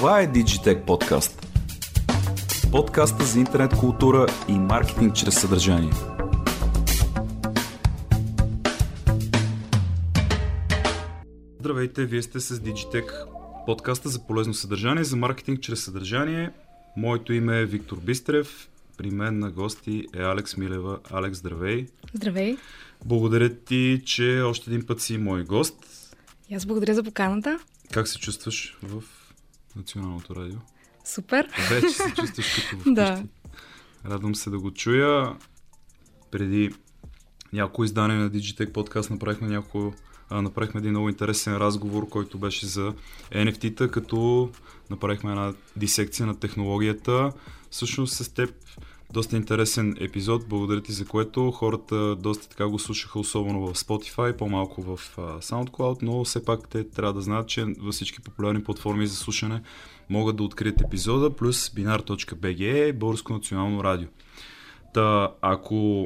Това е Digitech Podcast. Подкаста за интернет култура и маркетинг чрез съдържание. Здравейте, вие сте с Digitech, подкаста за полезно съдържание, за маркетинг чрез съдържание. Моето име е Виктор Бистрев, при мен на гости е Алекс Милева. Алекс, здравей! Здравей! Благодаря ти, че още един път си мой гост. И аз благодаря за поканата. Как се чувстваш в Националното радио? Супер! Вече се чувстваш като вкъщи. Да. Радвам се да го чуя. Преди няколко издания на Digitech подкаст направихме един много интересен разговор, който беше за NFT-та, като направихме една дисекция на технологията. Всъщност с теб доста интересен епизод, благодаря ти за което. Хората доста така го слушаха, особено в Spotify, по-малко в SoundCloud, но все пак те трябва да знаят, че във всички популярни платформи за слушане могат да открият епизода, плюс binar.bg, Българско национално радио. Та, ако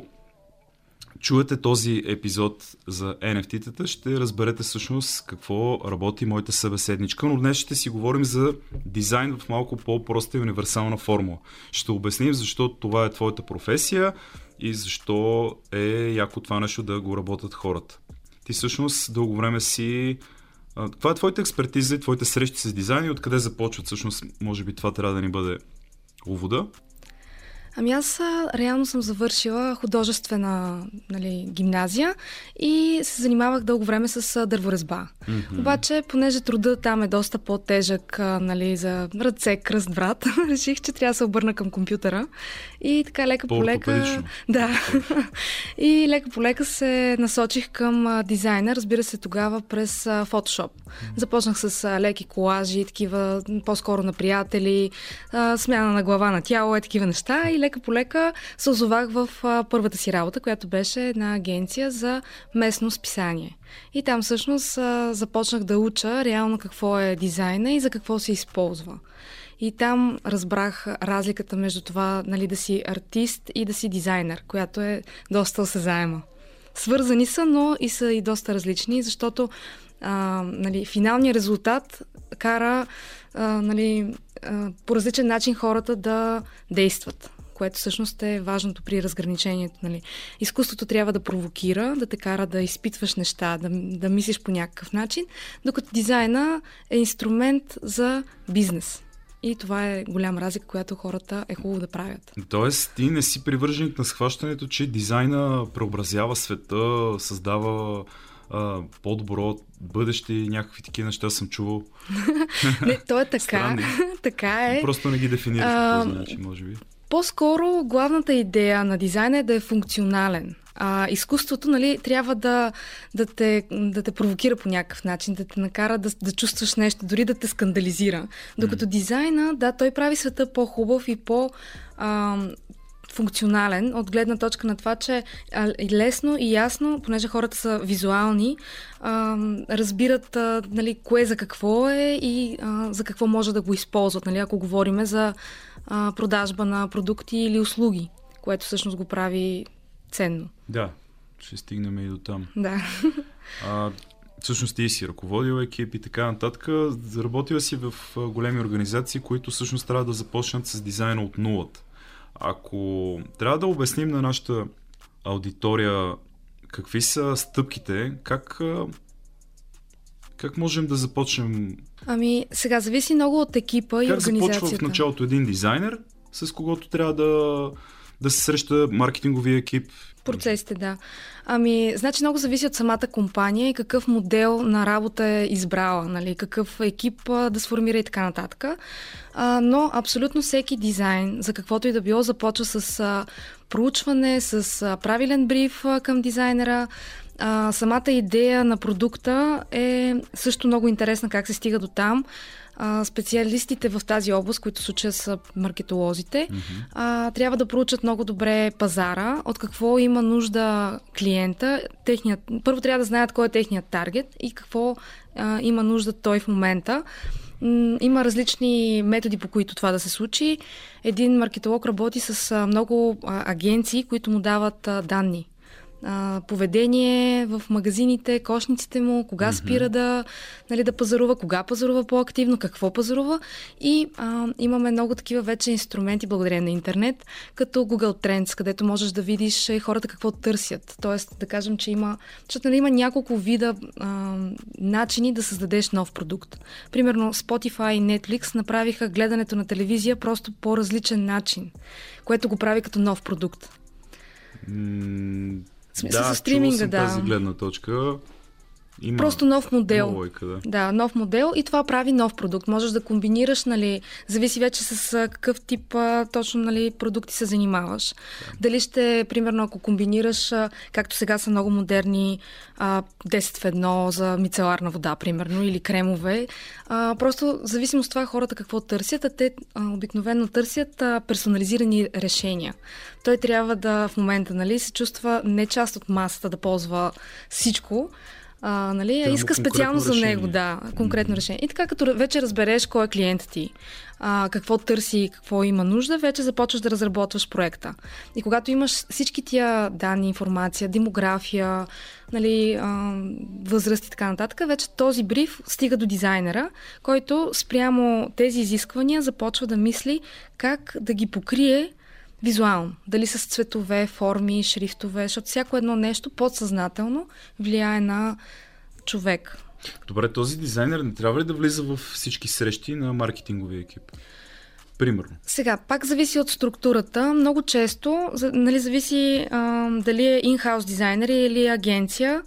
чуете този епизод за NFT-тата, ще разберете всъщност какво работи моята събеседничка, но днес ще си говорим за дизайн в малко по-проста и универсална формула. Ще обясним защо това е твоята професия и защо е яко това нещо да го работят хората. Ти всъщност дълго време си... Това е твоята експертиза и твоите срещи с дизайн и откъде започват всъщност? Може би това трябва да ни бъде увода. Ами аз реално съм завършила художествена гимназия и се занимавах дълго време с дърворезба. Mm-hmm. Обаче, понеже труда там е доста по-тежък за ръце, кръст, врат, реших, че трябва да се обърна към компютъра. И така лека по лека... Да. И лека по лека се насочих към дизайна, разбира се, тогава през Photoshop. Започнах с леки колажи, такива по-скоро на приятели, смяна на глава на тяло, такива неща и лека по лека се озовах в първата си работа, която беше една агенция за местно списание. И там всъщност започнах да уча реално какво е дизайна и за какво се използва. И там разбрах разликата между това да си артист и да си дизайнер, която е доста осезаема. Свързани са, но и са и доста различни, защото финалният резултат кара по различен начин хората да действат, което всъщност е важното при разграничението. Изкуството трябва да провокира, да те кара да изпитваш неща, да мислиш по някакъв начин, докато дизайна е инструмент за бизнес. И това е голяма разлика, която хората е хубаво да правят. Тоест, ти не си привърженик на схващането, че дизайна преобразява света, създава по-добро бъдеще и някакви такива неща съм чувал. Не, то е така. Така е. Просто не ги дефинираш по този начин, може би. По-скоро главната идея на дизайна е да е функционален. Изкуството трябва да те провокира по някакъв начин, да те накара да чувстваш нещо, дори да те скандализира. Докато дизайна, той прави света по-хубав и функционален, от гледна точка на това, че лесно и ясно, понеже хората са визуални, разбират кое за какво е и за какво може да го използват, ако говорим за продажба на продукти или услуги, което всъщност го прави ценно. Да, ще стигнем и до там. Да. Всъщност ти си ръководил екип и така нататък. Работила си в големи организации, които всъщност трябва да започнат с дизайна от нулата. Ако трябва да обясним на нашата аудитория какви са стъпките, как можем да започнем? Ами, сега зависи много от екипа и организацията. Как започва в началото един дизайнер, с когото трябва да се среща маркетинговия екип? Процесите, да. Ами, значи много зависи от самата компания и какъв модел на работа е избрала, какъв екип да сформира и така нататък. Но абсолютно всеки дизайн, за каквото и да било, започва с проучване, с правилен бриф към дизайнера. Самата идея на продукта е също много интересна как се стига до там. Специалистите в тази област, които в случая са маркетолозите, трябва да проучат много добре пазара, от какво има нужда клиента. Първо трябва да знаят кой е техният таргет и какво има нужда той в момента. Има различни методи, по които това да се случи. Един маркетолог работи с много агенции, които му дават данни. поведение в магазините, кошниците му, кога спира да пазарува, кога пазарува по-активно, какво пазарува. И имаме много такива вече инструменти, благодарение на интернет, като Google Trends, където можеш да видиш хората какво търсят. Тоест, да кажем, че защото има няколко вида начини да създадеш нов продукт. Примерно Spotify и Netflix направиха гледането на телевизия просто по различен начин, което го прави като нов продукт. Да, чувал съм тази гледна точка. Има просто нов модел. Лойка, да, нов модел и това прави нов продукт. Можеш да комбинираш, зависи вече с какъв тип точно продукти се занимаваш. Дали ще, примерно, ако комбинираш, както сега са много модерни 10 в 1 за мицеларна вода, примерно, или кремове. Просто зависимост от това хората какво търсят, а те обикновено търсят персонализирани решения. Той трябва да в момента, се чувства не част от масата да ползва всичко, иска специално за него, конкретно решение. И така, като вече разбереш кой е клиентът ти, какво търси, какво има нужда, вече започваш да разработваш проекта. И когато имаш всички тия данни, информация, демография, възраст и така нататък, вече този бриф стига до дизайнера, който спрямо тези изисквания започва да мисли как да ги покрие визуално. Дали с цветове, форми, шрифтове, защото всяко едно нещо подсъзнателно влияе на човек. Добре, този дизайнер не трябва ли да влиза в всички срещи на маркетинговия екип? Примерно. Сега, пак зависи от структурата. Много често, зависи дали е in-house дизайнер или агенция,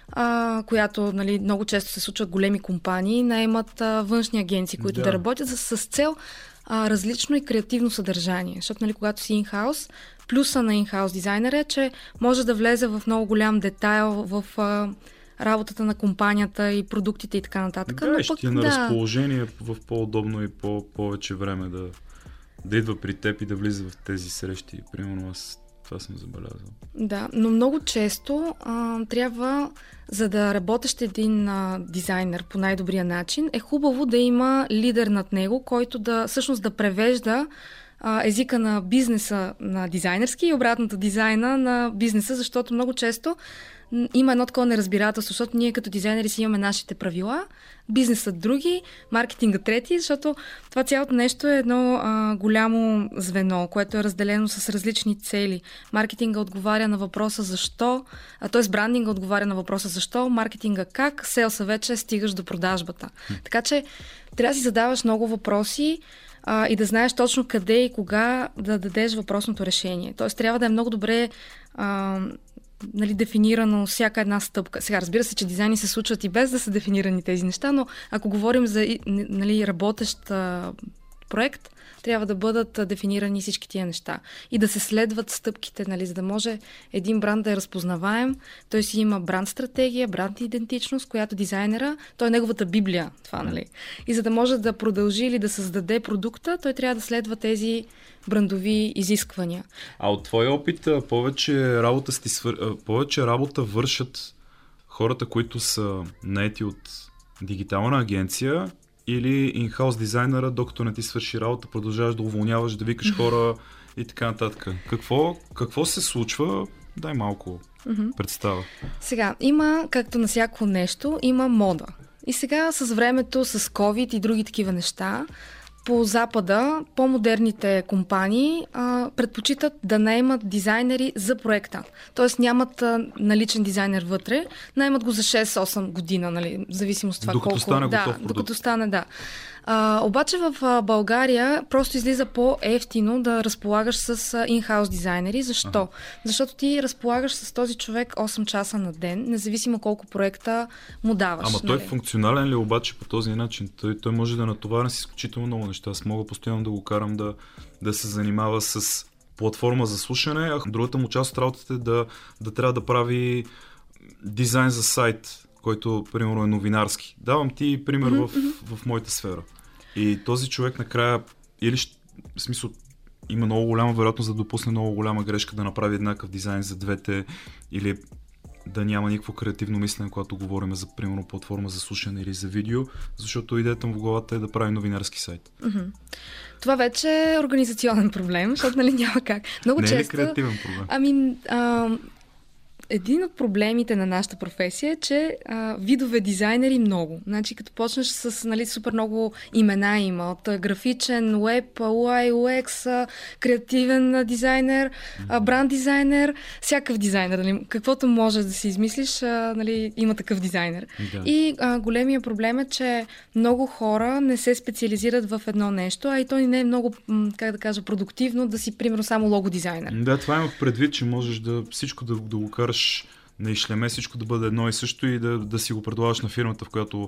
която много често се случва големи компании, наемат външни агенции, които да работят с цел различно и креативно съдържание. Защото, когато си in-house, плюса на in-house дизайнера е, че може да влезе в много голям детайл в работата на компанията и продуктите и така нататък. Да, но ще е на разположение в по-удобно и повече време да идва при теб и да влиза в тези срещи. Примерно аз това съм забелязал. Да, но много често трябва, за да работещ един дизайнер по най-добрия начин, е хубаво да има лидер над него, който всъщност да превежда езика на бизнеса на дизайнерски и обратното дизайна на бизнеса, защото много често има едно такова неразбирателство, защото ние като дизайнери си имаме нашите правила, бизнесът други, маркетинга трети, защото това цялото нещо е едно голямо звено, което е разделено с различни цели. Маркетинга отговаря на въпроса защо, т.е. брандинга отговаря на въпроса защо, маркетинга как, селса вече стигаш до продажбата. Така че трябва да си задаваш много въпроси и да знаеш точно къде и кога да дадеш въпросното решение. Т.е. трябва да е много добре дефинирано всяка една стъпка. Сега, разбира се, че дизайни се случват и без да са дефинирани тези неща, но ако говорим за работещ проект, трябва да бъдат дефинирани всички тия неща и да се следват стъпките, за да може един бранд да е разпознаваем. Той си има бранд стратегия, бранд идентичност, която дизайнера, той е неговата библия, това, И за да може да продължи или да създаде продукта, той трябва да следва тези брандови изисквания. А от твоя опит повече работа вършат хората, които са наети от дигитална агенция, или in-house дизайнера, докато не ти свърши работа, продължаваш да уволняваш, да викаш хора и така нататък. Какво се случва? Дай малко представа. Сега, има, както на всяко нещо, има мода. И сега с времето, с COVID и други такива неща, по Запада, по-модерните компании предпочитат да наемат дизайнери за проекта. Тоест нямат наличен дизайнер вътре, наемат го за 6-8 година, в зависимост от това докато колко... стане готов продукт. Докато стане. Обаче в България просто излиза по-ефтино да разполагаш с in-house дизайнери. Защо? Защото ти разполагаш с този човек 8 часа на ден, независимо колко проекта му даваш. Ама той е функционален ли обаче по този начин? Той може да натоваря с изключително много неща. Аз мога постоянно да го карам да се занимава с платформа за слушане, а другата му част от работата е да трябва да прави дизайн за сайт, който, примерно, е новинарски. Давам ти пример в моята сфера. И този човек накрая, в смисъл, има много голяма вероятност да допусне много голяма грешка, да направи еднакъв дизайн за двете, или да няма никакво креативно мислене, когато говорим за, примерно, платформа за слушане или за видео, защото идеята му в главата е да прави новинарски сайт. Това вече е организационен проблем, защото няма как. Много не често... е ли креативен проблем? един от проблемите на нашата професия е, че видове дизайнери много. Значи, като почнеш с супер много имена има, от графичен, веб, UI, UX, креативен дизайнер, бранд дизайнер, всякакъв дизайнер. Нали? Каквото можеш да си измислиш, има такъв дизайнер. Да. И големия проблем е, че много хора не се специализират в едно нещо, а и то не е много, продуктивно да си, примерно, само лого дизайнер. Да, това имах предвид, че можеш всичко да го караш на ишлеме, всичко да бъде едно и също и да си го предлагаш на фирмата,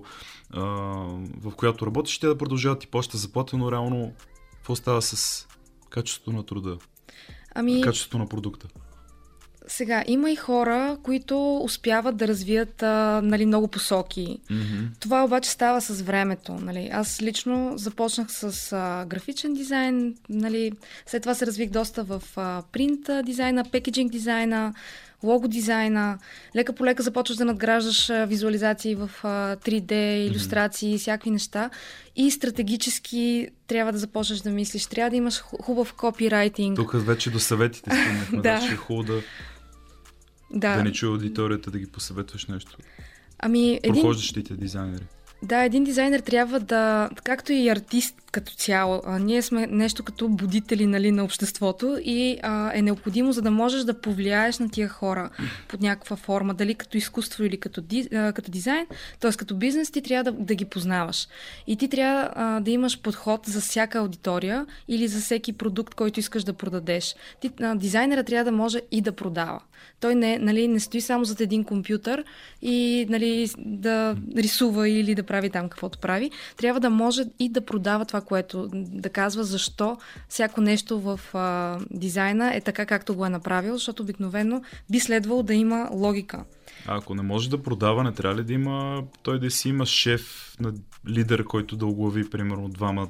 в която работиш, те да продължават ти плащат заплата, но реално какво става с качеството на труда? Качеството на продукта? Сега, има и хора, които успяват да развият много посоки. Mm-hmm. Това обаче става с времето. Нали. Аз лично започнах с графичен дизайн, след това се развих доста в принт дизайна, пекейджинг дизайна, лого дизайна. Лека по лека започваш да надграждаш визуализации в 3D, илюстрации, всякакви неща. И стратегически трябва да започнеш да мислиш. Трябва да имаш хубав копирайтинг. Тук вече до съветите стигнахме. Да. Ще е хубаво да не чуя аудиторията да ги посъветваш нещо. Прохождащите дизайнери. Да, един дизайнер трябва да, както и артист като цяло, ние сме нещо като будители на обществото и е необходимо, за да можеш да повлияеш на тия хора под някаква форма, дали като изкуство или като дизайн, т.е. като бизнес, ти трябва да ги познаваш. И ти трябва да имаш подход за всяка аудитория или за всеки продукт, който искаш да продадеш. Дизайнера трябва да може и да продава. Той не стои само зад един компютър и да рисува или да прави там каквото прави. Трябва да може и да продава това, което да казва защо всяко нещо в дизайна е така, както го е направил, защото обикновено би следвало да има логика. А ако не може да продава, не трябва ли да има, той да си има шеф, лидер, който да оглави примерно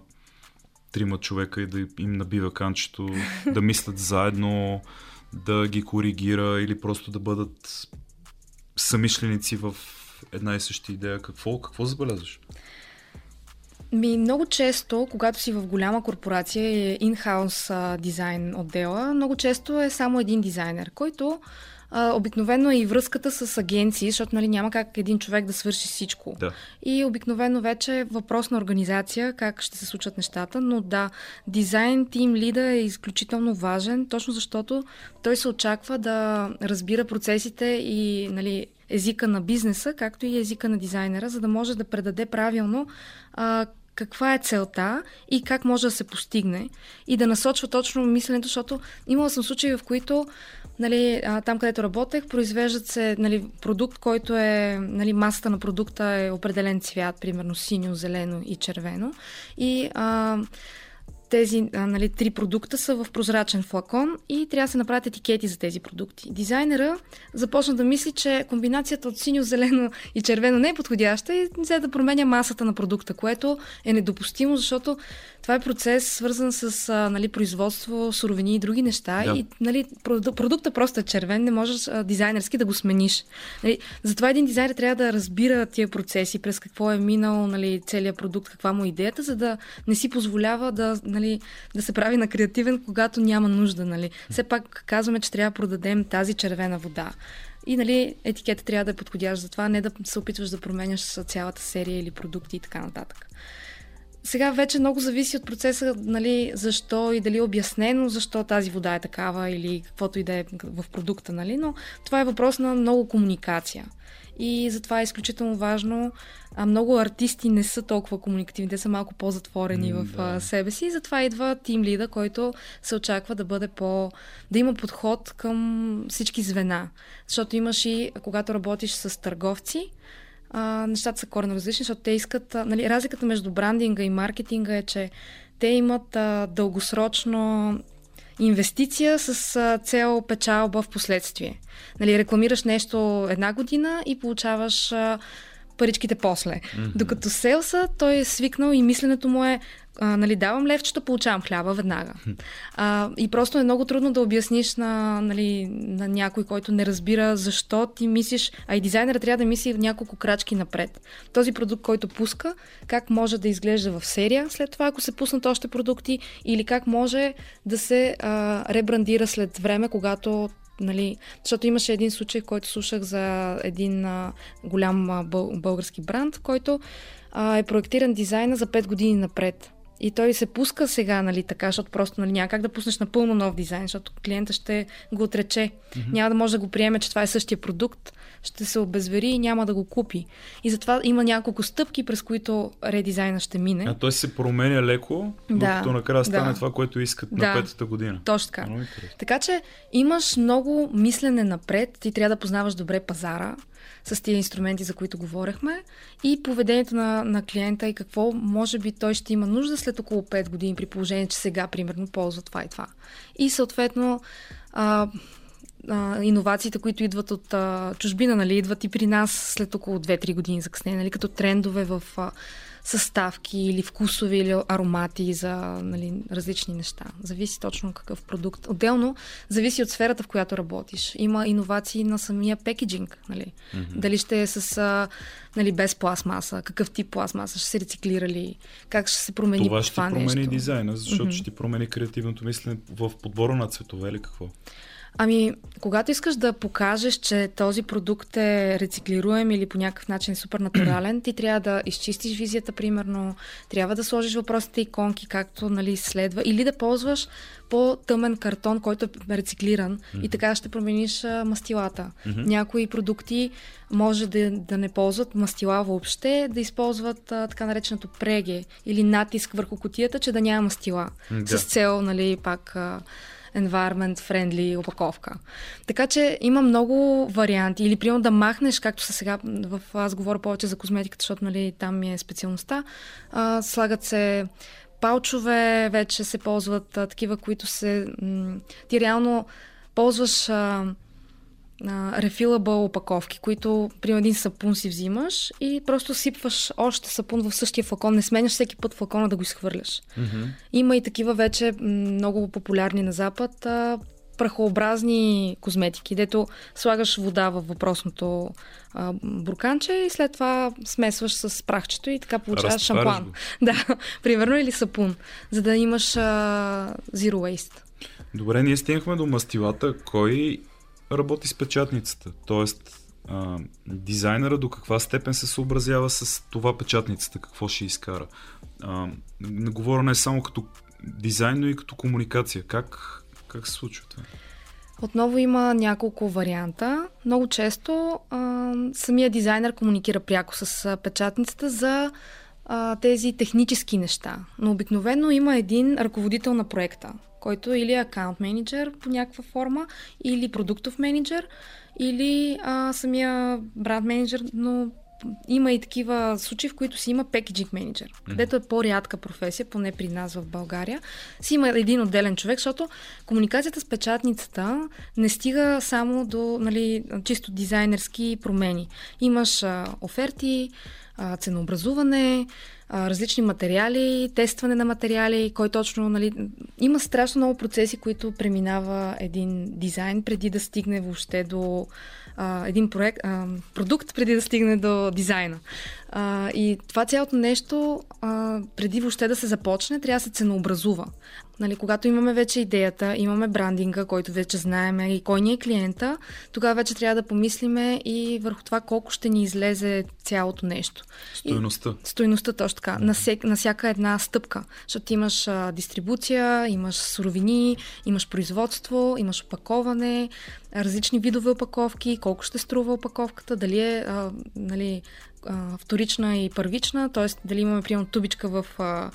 2-3 човека и да им набива канчето, да мислят заедно, да ги коригира или просто да бъдат самишленици в една и съща идея. Какво забелязваш? Много често, когато си в голяма корпорация и in-house дизайн отдела, много често е само един дизайнер, който обикновено е и връзката с агенции, защото няма как един човек да свърши всичко. Да. И обикновено вече е въпрос на организация, как ще се случат нещата, но да, дизайн тим лида е изключително важен, точно защото той се очаква да разбира процесите и езика на бизнеса, както и езика на дизайнера, за да може да предаде правилно каква е целта и как може да се постигне и да насочва точно мисленето, защото имала съм случаи, в които там, където работех, произвеждат се продукт, който е, масата на продукта е определен цвят, примерно синьо, зелено и червено. И тези 3 продукта са в прозрачен флакон и трябва да се направят етикети за тези продукти. Дизайнера започна да мисли, че комбинацията от синьо, зелено и червено не е подходяща и взе да променя масата на продукта, което е недопустимо, защото това е процес свързан с производство, суровини и други неща. Да. И продукта просто е червен, не можеш дизайнерски да го смениш. Затова един дизайнер трябва да разбира тия процеси, през какво е минал целият продукт, каква му е идеята, за да не си позволява да се прави на креативен, когато няма нужда. Все пак казваме, че трябва да продадем тази червена вода. И етикета трябва да е подходящ за това, не да се опитваш да променяш цялата серия или продукти и така нататък. Сега вече много зависи от процеса, защо и дали е обяснено защо тази вода е такава или каквото и да е в продукта, но това е въпрос на много комуникация. И затова е изключително важно. Много артисти не са толкова комуникативни, те са малко по-затворени в себе си и затова идва тим лида, който се очаква да бъде да има подход към всички звена. Защото имаш и, когато работиш с търговци, нещата са коренно различни, защото те искат... разликата между брандинга и маркетинга е, че те имат дългосрочно инвестиция с цел печалба в последствие. Рекламираш нещо една година и получаваш паричките после. Mm-hmm. Докато селса, той е свикнал и мисленето му е давам левчето, получавам хляба веднага. И просто е много трудно да обясниш на някой, който не разбира защо ти мислиш, а и дизайнерът трябва да мисли няколко крачки напред. Този продукт, който пуска, как може да изглежда в серия след това, ако се пуснат още продукти, или как може да се ребрандира след време, когато нали, защото имаше един случай, който слушах за един голям български бранд, който е проектиран дизайна за 5 години напред. И той се пуска сега, нали, така, защото просто нали, няма как да пуснеш напълно нов дизайн, защото клиента ще го отрече. Няма да може да го приеме, че това е същия продукт, ще се обезвери и няма да го купи. И затова има няколко стъпки, през които редизайна ще мине. Той се променя леко, докато накрая стане това, което искат на 5-та година. Точно така. Така че имаш много мислене напред, ти трябва да познаваш добре пазара, с тия инструменти, за които говорехме, и поведението на клиента и какво може би той ще има нужда след около 5 години, при положение, че сега, примерно, ползва това и това. И съответно иновациите, които идват от чужбина, нали, идват и при нас след около 2-3 години закъснение, нали, като трендове в съставки или вкусови или аромати за нали, различни неща. Зависи точно какъв продукт. Отделно зависи от сферата, в която работиш. Има иновации на самия пекеджинг. Нали. Дали ще е с нали, без пластмаса, какъв тип пластмаса, ще се рециклира ли, как ще се промени това нещо. Това ще промени дизайна, защото ще ти промени креативното мислене в подбора на цветове или какво? Ами, когато искаш да покажеш, че този продукт е рециклируем или по някакъв начин е супер натурален, ти трябва да изчистиш визията, примерно, трябва да сложиш въпросите иконки, както нали, следва, или да ползваш по-тъмен картон, който е рециклиран и така ще промениш мастилата. Някои продукти може да не ползват мастила въобще, да използват така нареченото преге или натиск върху кутията, че да няма мастила. С цел, нали, пак environment friendly опаковка. Така че има много варианти. Или примерно да махнеш, както са сега, аз говоря повече за козметиката, защото нали, там ми е специалността. Слагат се палчове, вече се ползват такива, които ти реално ползваш refillable опаковки, които при един сапун си взимаш и просто сипваш още сапун в същия флакон. Не сменяш всеки път флакона да го изхвърляш. Има и такива вече много популярни на Запад прахообразни козметики, дето слагаш вода във въпросното бурканче и след това смесваш с прахчето и така получаваш шампуан. Да, примерно, или сапун, за да имаш zero waste. Добре, ние стигнахме до мастилата. Кой работи с печатницата? Тоест, дизайнера до каква степен се съобразява с това печатницата? Какво ще изкара? Не говоря не само като дизайн, но и като комуникация. Как се случва това? Отново има няколко варианта. Много често самия дизайнер комуникира пряко с печатницата за тези технически неща. Но обикновено има един ръководител на проекта, който или акаунт менеджер по някаква форма, или продуктов менеджер, или самия бранд менеджер, но има и такива случаи, в които си има пекеджинг менеджер, където е по-рядка професия, поне при нас в България. Си има един отделен човек, защото комуникацията с печатницата не стига само до нали, чисто дизайнерски промени. Имаш оферти, ценообразуване, различни материали, тестване на материали, кой точно, нали, има страшно много процеси, които преминава един дизайн преди да стигне въобще до един продукт преди да стигне до дизайна. И това цялото нещо, преди въобще да се започне, трябва да се ценообразува. Нали, когато имаме вече идеята, имаме брандинга, който вече знаем и кой ни е клиента, тогава вече трябва да помислиме и върху това колко ще ни излезе цялото нещо. Стойността, точно така. На всяка една стъпка. Защото имаш дистрибуция, имаш суровини, имаш производство, имаш опаковане, различни видове опаковки, колко ще струва опаковката, дали е нали, вторична и първична, т.е. дали имаме примерно тубичка в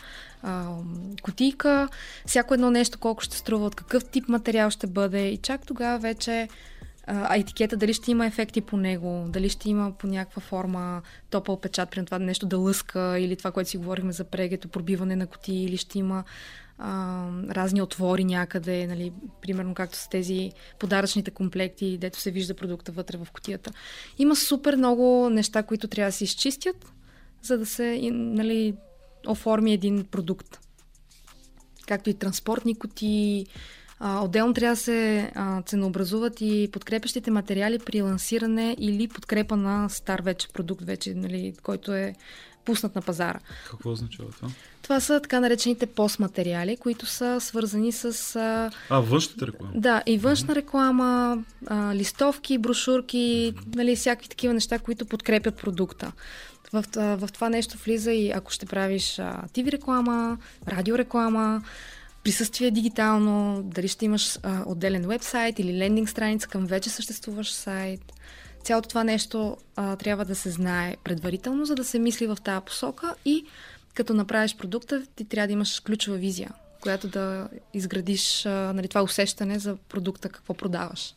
кутийка, всяко едно нещо колко ще струва, от какъв тип материал ще бъде и чак тогава вече етикета, дали ще има ефекти по него, дали ще има по някаква форма топъл печат, при това нещо да лъска или това, което си говорихме за прегето, пробиване на кутии, или ще има разни отвори някъде, нали, примерно както с тези подаръчните комплекти, дето се вижда продукта вътре в кутията. Има супер много неща, които трябва да се изчистят, за да се нали, оформи един продукт. Както и транспортни кутии. Отделно трябва да се ценообразуват и подкрепящите материали при лансиране или подкрепа на стар вече продукт, вече, нали, който е пуснат на пазара. Какво означава това? Това са така наречените постматериали, които са свързани с... външната реклама. Да, и външна реклама, листовки, брошурки, нали, всякакви такива неща, които подкрепят продукта. В това нещо влиза и ако ще правиш TV реклама, радиореклама, присъствие дигитално, дали ще имаш отделен вебсайт или лендинг страница към вече съществуващ сайт. Цялото това нещо трябва да се знае предварително, за да се мисли в тази посока и като направиш продукта, ти трябва да имаш ключова визия, която да изградиш нали, това усещане за продукта, какво продаваш.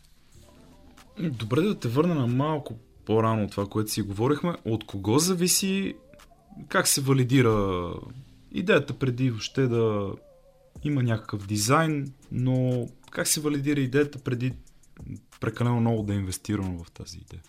Добре да те върна на малко по-рано от това, което си говорихме. От кого зависи, как се валидира идеята преди въобще да има някакъв дизайн, но как се валидира идеята преди прекалено много да е инвестирано в тази идея?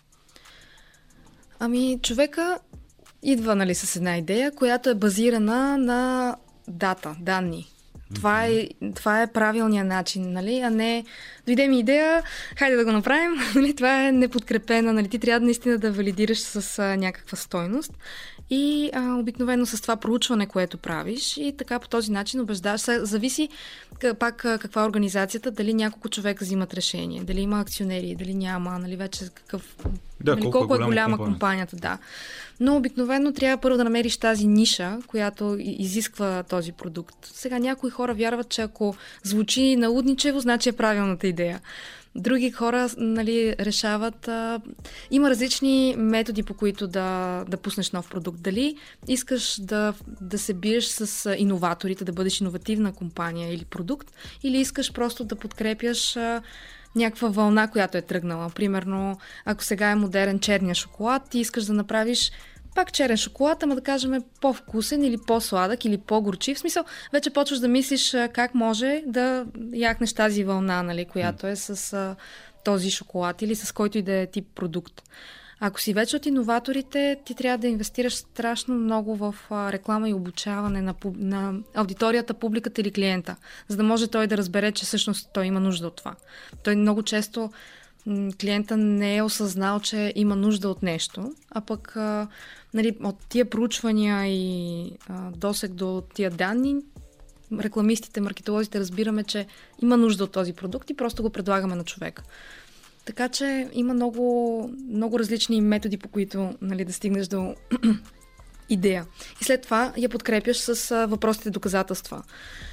Ами, човека идва, нали, с една идея, която е базирана на данни. Това е правилният начин, нали? А не дойде ми идея, хайде да го направим. Нали? Това е неподкрепена. Нали? Ти трябва наистина да валидираш с някаква стойност. И обикновено с това проучване, което правиш и така по този начин убеждаваш. Зависи пак каква е организацията, дали няколко човека взимат решение, дали има акционери, дали няма, нали, вече какъв... Да, нали, колко е голяма компанията, да. Но обикновено трябва първо да намериш тази ниша, която изисква този продукт. Сега някои хора вярват, че ако звучи налудничево, значи е правилната идея. Други хора, нали, решават... има различни методи, по които да пуснеш нов продукт. Дали искаш да се биеш с иноваторите, да бъдеш иновативна компания или продукт, или искаш просто да подкрепяш някаква вълна, която е тръгнала. Примерно, ако сега е модерен черния шоколад, ти искаш да направиш пак черен шоколад, ама да кажем по-вкусен или по-сладък или по-горчив. В смисъл, вече почваш да мислиш как може да яхнеш тази вълна, нали, която е с този шоколад или с който и да е тип продукт. Ако си вече от иноваторите, ти трябва да инвестираш страшно много в реклама и обучаване на аудиторията, публиката или клиента, за да може той да разбере, че всъщност той има нужда от това. Той много често клиента не е осъзнал, че има нужда от нещо, а пък нали, от тия проучвания и досег до тия данни, рекламистите, маркетолозите разбираме, че има нужда от този продукт и просто го предлагаме на човека. Така че има много, много различни методи, по които, нали, да стигнеш до идея. И след това я подкрепяш с въпросите доказателства.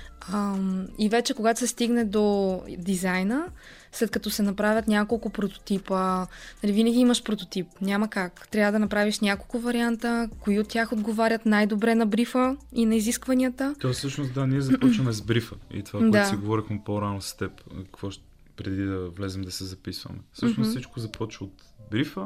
И вече, когато се стигне до дизайна, след като се направят няколко прототипа, нали, винаги имаш прототип, няма как. Трябва да направиш няколко варианта, кои от тях отговарят най-добре на брифа и на изискванията. То всъщност, да, ние започваме с брифа и това, което си говорихме по-рано с теб, преди да влезем да се записваме. Всъщност всичко започва от брифа,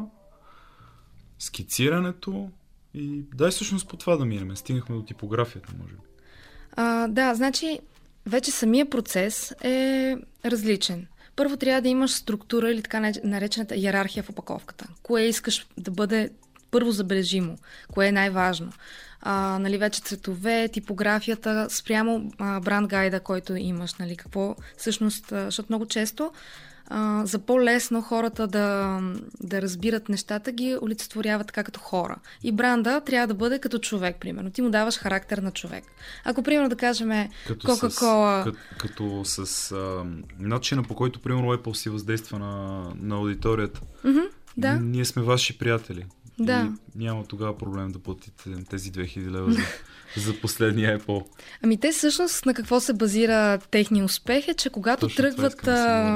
скицирането и дай всъщност по това да минем. Стигнахме до типографията, може би. Да, значи вече самия процес е различен. Първо трябва да имаш структура или така наречената иерархия в опаковката. Кое искаш да бъде първо забележимо, кое е най-важно. Нали, вече цветове, типографията, спрямо бранд гайда, който имаш. Нали, какво всъщност, защото много често за по-лесно хората да разбират нещата, ги олицетворяват така като хора. И бранда трябва да бъде като човек, примерно. Ти му даваш характер на човек. Ако, примерно, да кажем Кока-кола... Като с начина, по който, примерно, Apple си въздейства на аудиторията. Да. Ние сме ваши приятели. Да. И няма тогава проблем да платите тези 2000 лева за последния Apple. Ами те всъщност на какво се базира техния успех е, че когато тръгват...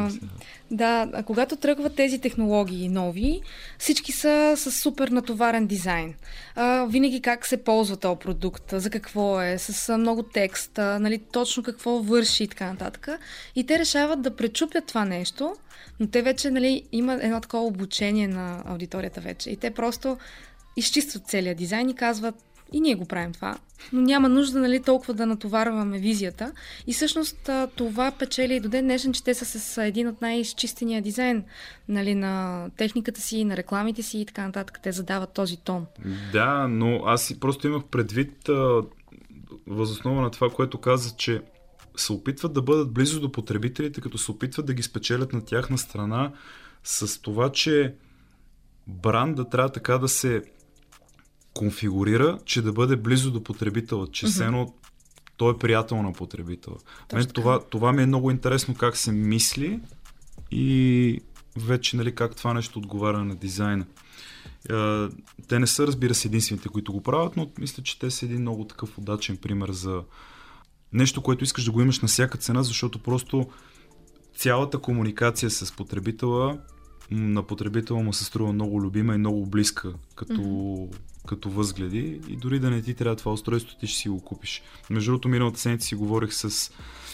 когато тръгват тези технологии нови, всички са с супер натоварен дизайн. Винаги как се ползва този продукт, за какво е, с много текст, нали, точно какво върши и така нататък. И те решават да пречупят това нещо, но те вече, нали, има едно такова обучение на аудиторията вече. И те просто изчистват целият дизайн и казват, и ние го правим това, но няма нужда, нали, толкова да натоварваме визията. И всъщност това печели и до ден днешен, че те са с един от най-изчистения дизайн, нали, на техниката си, на рекламите си и така нататък. Те задават този тон. Да, но аз просто имах предвид въз основа на това, което каза, че се опитват да бъдат близо до потребителите, като се опитват да ги спечелят на тяхна страна с това, че бранда трябва така да се конфигурира, че да бъде близо до потребителя, че сено той е приятел на потребителя. Това ми е много интересно как се мисли и вече, нали, как това нещо отговаря на дизайна. Те не са, разбира се, единствените, които го правят, но мисля, че те са един много такъв удачен пример за нещо, което искаш да го имаш на всяка цена, защото просто цялата комуникация с потребителя, на потребителя му се струва много любима и много близка като възгледи и дори да не ти трябва това устройство, ти ще си го купиш. Между другото, миналата седмица си говорих с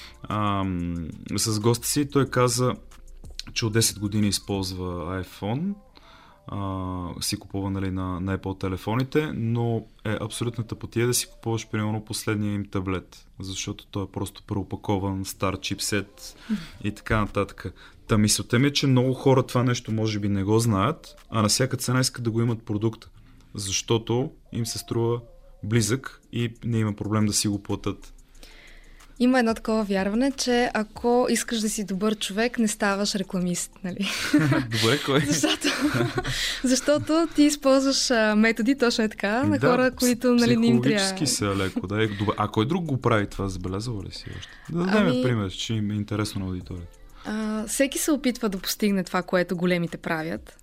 госта си, той каза, че от 10 години използва iPhone, си купува, нали, на Apple телефоните, но е абсолютната потия да си купуваш примерно последния им таблет, защото той е просто преопакован, стар чипсет и така нататък. Та мисълта ми е, че много хора това нещо може би не го знаят, а на всяка цена искат да го имат продукта, защото им се струва близък и не има проблем да си го платят. Има едно такова вярване, че ако искаш да си добър човек, не ставаш рекламист, нали? Добре, кой? Защото ти използваш методи, точно е така, на хора, които, нали, не им трябва. Психологически са леко, да. А кой друг го прави това? Забелязала ли си още? Да дадем пример, че им е интересно на аудиторията. Всеки се опитва да постигне това, което големите правят.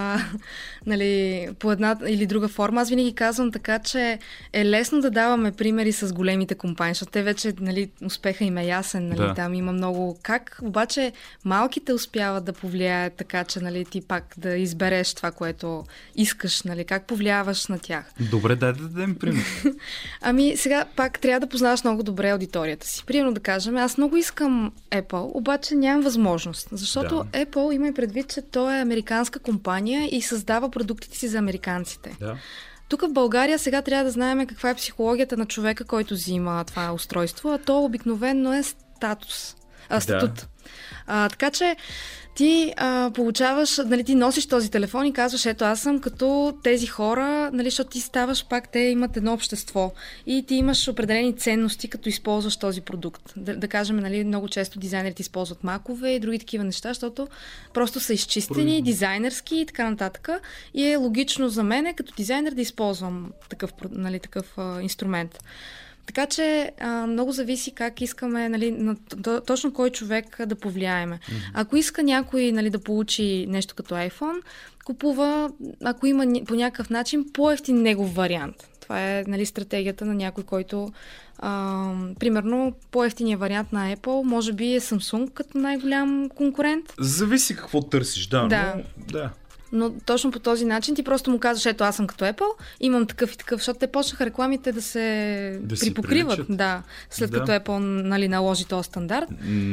Нали, по една или друга форма. Аз винаги казвам така, че е лесно да даваме примери с големите компании, защото те вече, нали, успеха им е ясен, нали, там има много как, обаче малките успяват да повлияят така, че, нали, ти пак да избереш това, което искаш, нали, как повлияваш на тях. Добре, дай да дадем пример. Сега пак трябва да познаваш много добре аудиторията си. Примерно да кажем, аз много искам Apple, обаче нямам възможност, защото Apple има и предвид, че той е американска компания и създава продуктите си за американците. Да. Тук в България сега трябва да знаем каква е психологията на човека, който взима това устройство, а то обикновено е статут. Така че ти получаваш, нали, ти носиш този телефон и казваш, ето аз съм като тези хора, нали, защото ти ставаш пак, те имат едно общество и ти имаш определени ценности, като използваш този продукт. Да кажем, нали, много често дизайнерите използват макове и други такива неща, защото просто са изчистени, дизайнерски и така нататък. И е логично за мен, като дизайнер, да използвам такъв инструмент. Така че много зависи как искаме, нали, точно кой човек да повлияеме. Ако иска някой, нали, да получи нещо като iPhone, купува, ако има по някакъв начин, по-евтин негов вариант. Това е, нали, стратегията на някой, който примерно по-евтиният вариант на Apple може би е Samsung като най-голям конкурент. Зависи какво търсиш, да. Но точно по този начин ти просто му казваш, ето аз съм като Apple, имам такъв и такъв, защото те почнаха рекламите да се припокриват, след като Apple, нали, наложи този стандарт.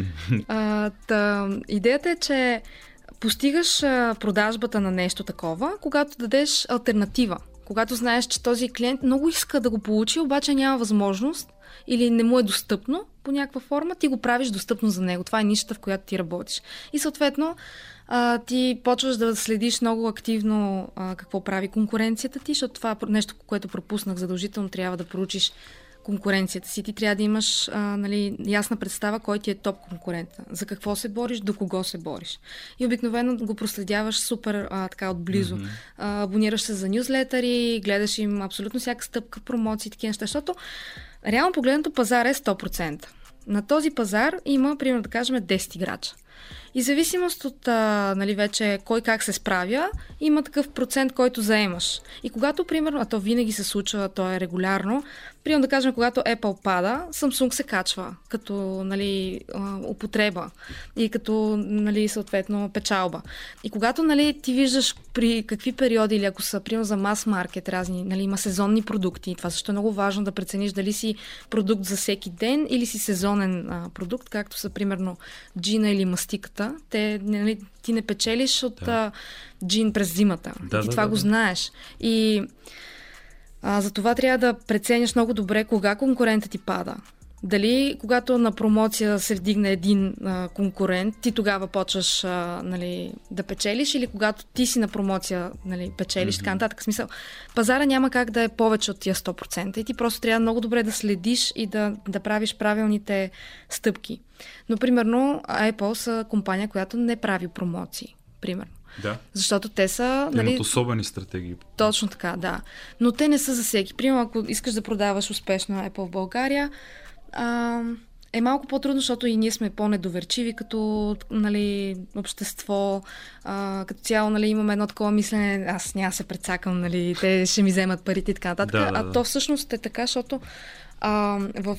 Идеята е, че постигаш продажбата на нещо такова, когато дадеш алтернатива. Когато знаеш, че този клиент много иска да го получи, обаче няма възможност или не му е достъпно по някаква форма, ти го правиш достъпно за него. Това е нишата, в която ти работиш. И съответно ти почваш да следиш много активно какво прави конкуренцията ти, защото това е нещо, което пропуснах, задължително трябва да проучиш конкуренцията си. Ти трябва да имаш нали, ясна представа кой ти е топ конкурента, за какво се бориш, до кого се бориш. И обикновено го проследяваш супер така отблизо. Абонираш се за нюзлетъри, гледаш им абсолютно всяка стъпка, промоции, такива неща, защото реално погледнато пазар е 100%. На този пазар има, примерно да кажем, 10 играча. И зависимост от нали, вече кой как се справя, има такъв процент, който заемаш. И когато, примерно, а то винаги се случва, то е регулярно, примерно да кажем, когато Apple пада, Samsung се качва като, нали, употреба и като, нали, съответно печалба. И когато, нали, ти виждаш при какви периоди, или ако са, примерно, за мас-маркет разни, нали, има сезонни продукти, това също е много важно да прецениш дали си продукт за всеки ден или си сезонен продукт, както са, примерно, джина или мастиката. Те, нали, ти не печелиш от джин през зимата. И ти това го знаеш. И за това трябва да преценяш много добре кога конкурентът ти пада. Дали когато на промоция се вдигне един конкурент, ти тогава почваш нали, да печелиш, или когато ти си на промоция, нали, печелиш, така нататък. В смисъл, пазара няма как да е повече от тия 100% и ти просто трябва много добре да следиш и да правиш правилните стъпки. Но, примерно, Apple са компания, която не прави промоции. Примерно. Да. Защото те са... Те имат особени стратегии. Точно така, да. Но те не са за всеки. Примерно, ако искаш да продаваш успешно Apple в България, е малко по-трудно, защото и ние сме по-недоверчиви като, нали, общество. Като цяло, нали, имаме едно такова мислене, аз няма се прецакам, нали, те ще ми вземат парите и така нататък. Да. А то всъщност е така, защото в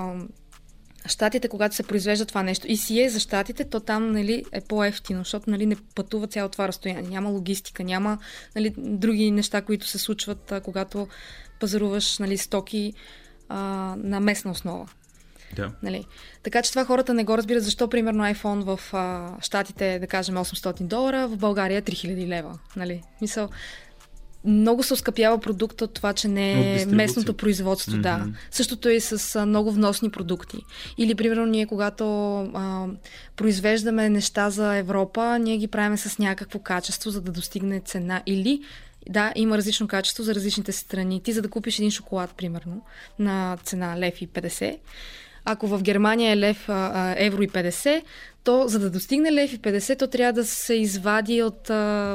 Щатите, когато се произвежда това нещо и си е за Щатите, то там, нали, е по-ефтино, защото, нали, не пътува цяло това разстояние. Няма логистика, няма, нали, други неща, които се случват, когато пазаруваш, нали, стоки на местна основа. Да. Нали? Така че това хората не го разбират, защо примерно iPhone в Щатите е, да кажем, $800, в България е 3000 лева. Нали? Мисъл, много се оскъпява продукта от това, че не е местното производство. Да. Същото е и с много вносни продукти. Или, примерно, ние когато произвеждаме неща за Европа, ние ги правим с някакво качество, за да достигне цена. Или да, има различно качество за различните страни. Ти за да купиш един шоколад, примерно, на цена 1,50 лв., ако в Германия е евро и 50, то за да достигне 1,50 лв., то трябва да се извади от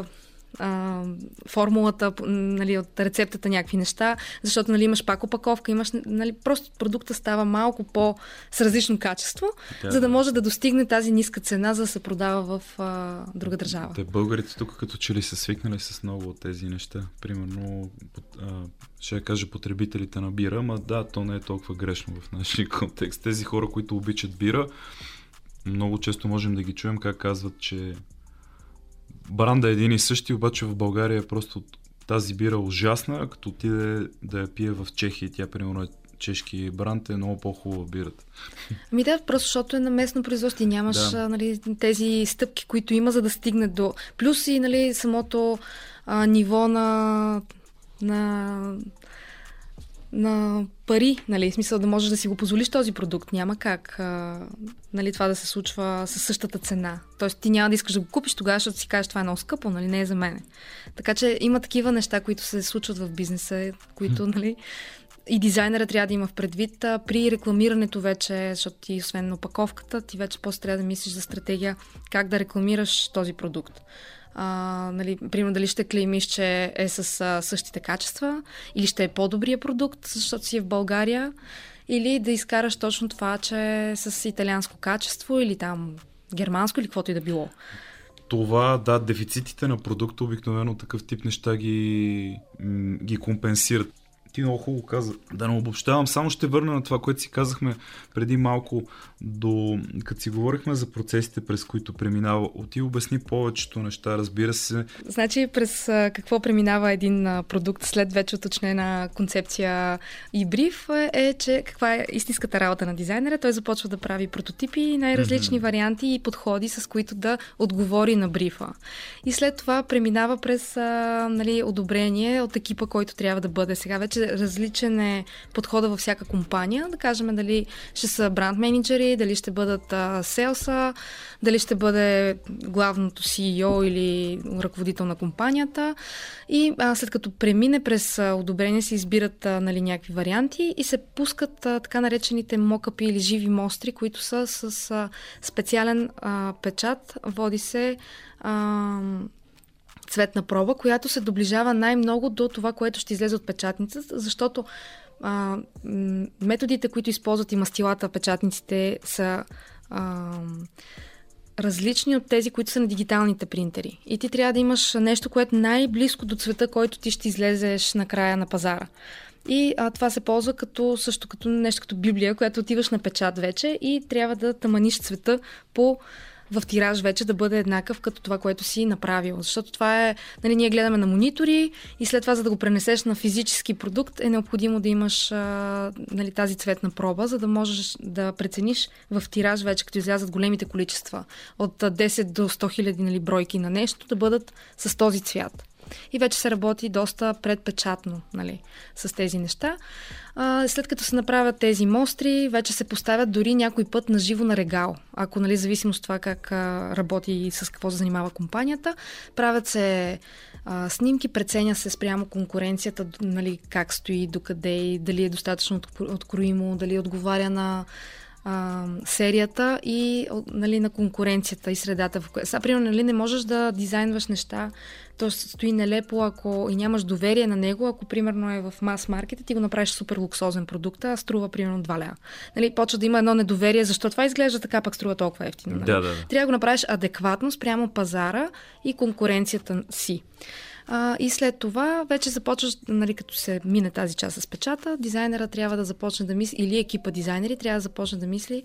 формулата, нали, от рецептата някакви неща, защото, нали, имаш пак опаковка, имаш, нали, просто продукта става малко с различно качество, за да може да достигне тази ниска цена, за да се продава в друга държава. Те българите тук като че ли са свикнали с много от тези неща. Примерно, ще кажа потребителите на бира, ама да, то не е толкова грешно в нашия контекст. Тези хора, които обичат бира, много често можем да ги чуем как казват, че бранда е един и същи, обаче в България е просто тази бира ужасна, като отиде да я пие в Чехия, тя примерно е чешки бранд, е много по-хубава бирата. Ами да, просто защото е на местно производство и нямаш нали, тези стъпки, които има, за да стигне до... Плюс и, нали, самото ниво на пари, нали, в смисъл да можеш да си го позволиш този продукт. Няма как нали, това да се случва със същата цена. Тоест ти няма да искаш да го купиш тогава, защото си кажеш това е много скъпо, нали, не е за мене. Така че има такива неща, които се случват в бизнеса, които, нали, и дизайнера трябва да има в предвид. При рекламирането вече, защото ти освен на опаковката, ти вече после трябва да мислиш за стратегия как да рекламираш този продукт. Нали, примерно дали ще клеймиш, че е с същите качества, или ще е по-добрия продукт, защото си е в България, или да изкараш точно това, че е с италианско качество, или там германско, или каквото и да било. Това, да, дефицитите на продукта обикновено такъв тип неща ги компенсират. Ти много хубаво каза. Да не обобщавам, само ще върна на това, което си казахме преди малко, като си говорихме за процесите, през които преминава. Ти обясни повечето неща, разбира се. Значи през какво преминава един продукт след вече уточнена концепция и бриф е, че каква е истинската работа на дизайнера. Той започва да прави прототипи, най-различни варианти и подходи, с които да отговори на брифа. И след това преминава през нали, одобрение от екипа, който трябва да бъде. Сега вече различен е подхода във всяка компания. Да кажем дали ще са бранд менеджери, дали ще бъдат селса, дали ще бъде главното CEO или ръководител на компанията. И след като премине през одобрение, се избират нали, някакви варианти и се пускат така наречените мокъпи или живи мостри, които са с специален печат. Води се цветна проба, която се доближава най-много до това, което ще излезе от печатницата, защото методите, които използват и мастилата, печатниците са различни от тези, които са на дигиталните принтери. И ти трябва да имаш нещо, което най-близко до цвета, който ти ще излезеш накрая на пазара. И това се ползва също като нещо като Библия, която отиваш на печат вече и трябва да тъманиш цвета в тираж вече да бъде еднакъв като това, което си направил. Защото това е, нали, ние гледаме на монитори и след това, за да го пренесеш на физически продукт, е необходимо да имаш нали, тази цветна проба, за да можеш да прецениш в тираж вече, като излязат големите количества от 10 до 100 хиляди нали, бройки на нещо, да бъдат с този цвят. И вече се работи доста предпечатно нали, с тези неща. След като се направят тези мостри, вече се поставят дори някой път на живо на регал. Ако нали, зависимо от това как работи и с какво се занимава компанията, правят се снимки, преценя се спрямо конкуренцията, нали, как стои, докъде и дали е достатъчно откроимо, дали отговаря на серията и нали, на конкуренцията и средата. Сега, примерно, нали, не можеш да дизайнваш неща, то стои нелепо, ако и нямаш доверие на него, ако примерно е в мас маркета, ти го направиш супер луксозен продукт, а струва примерно 2 лева. Нали, почва да има едно недоверие, защо това изглежда така, пък струва толкова ефтино. Нали? Да. Трябва да го направиш адекватно спрямо пазара и конкуренцията си. И след това вече започваш, нали, като се мине тази част с печата, дизайнера трябва да започне да мисли, или екипа дизайнери трябва да започне да мисли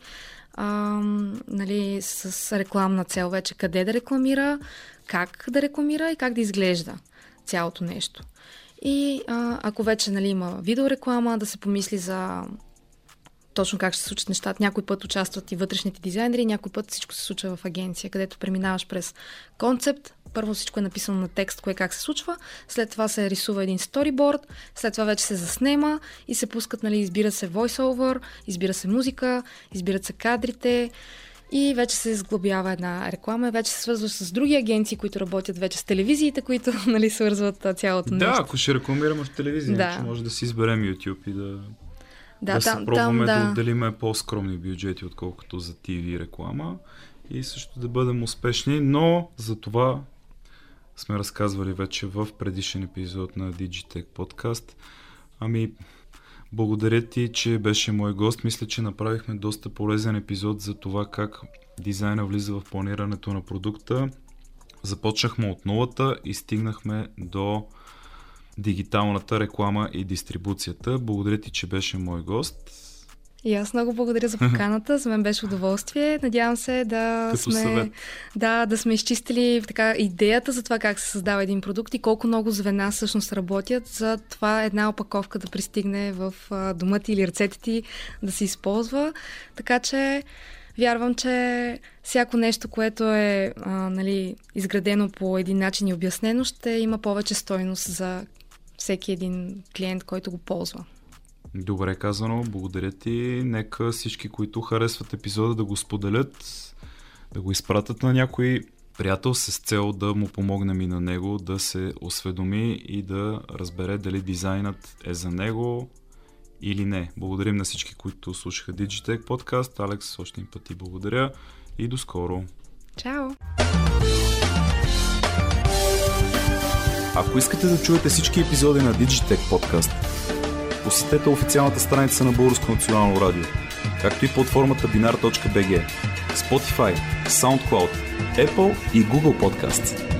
нали, с рекламна цел вече къде да рекламира, как да рекламира и как да изглежда цялото нещо. И ако вече нали, има видеореклама, да се помисли за точно как ще се случат нещата. Някой път участват и вътрешните дизайнери, някой път всичко се случва в агенция, където преминаваш през концепт. Първо всичко е написано на текст, кое как се случва, след това се рисува един сториборд, след това вече се заснема и се пускат, нали, избира се voice-over, избира се музика, избират се кадрите и вече се сглобява една реклама, вече се свързва с други агенции, които работят вече с телевизиите, които нали, свързват цялото нещо. Да, ако ще рекламираме в телевизия, че може да си изберем YouTube и да се пробваме да отделиме по-скромни бюджети, отколкото за TV реклама и също да бъдем успешни, но за това сме разказвали вече в предишен епизод на Digitech подкаст. Благодаря ти, че беше мой гост. Мисля, че направихме доста полезен епизод за това как дизайна влиза в планирането на продукта. Започнахме от нулата и стигнахме до дигиталната реклама и дистрибуцията. Благодаря ти, че беше мой гост. И аз много благодаря за поканата. За мен беше удоволствие. Надявам се да сме изчистили така идеята за това как се създава един продукт и колко много звена всъщност работят за това една опаковка да пристигне в дома ти или ръцете ти да се използва. Така че вярвам, че всяко нещо, което е нали, изградено по един начин и обяснено, ще има повече стойност за всеки един клиент, който го ползва. Добре казано, благодаря ти. Нека всички, които харесват епизода, да го споделят, да го изпратят на някой приятел с цел да му помогнем и на него да се осведоми и да разбере дали дизайнът е за него или не. Благодарим на всички, които слушаха Digitech подкаст. Алекс, още един път ти благодаря и до скоро. Чао! Ако искате да чуете всички епизоди на Digitech подкаст, посетете официалната страница на Българско национално радио, както и платформата binar.bg, Spotify, SoundCloud, Apple и Google Podcasts.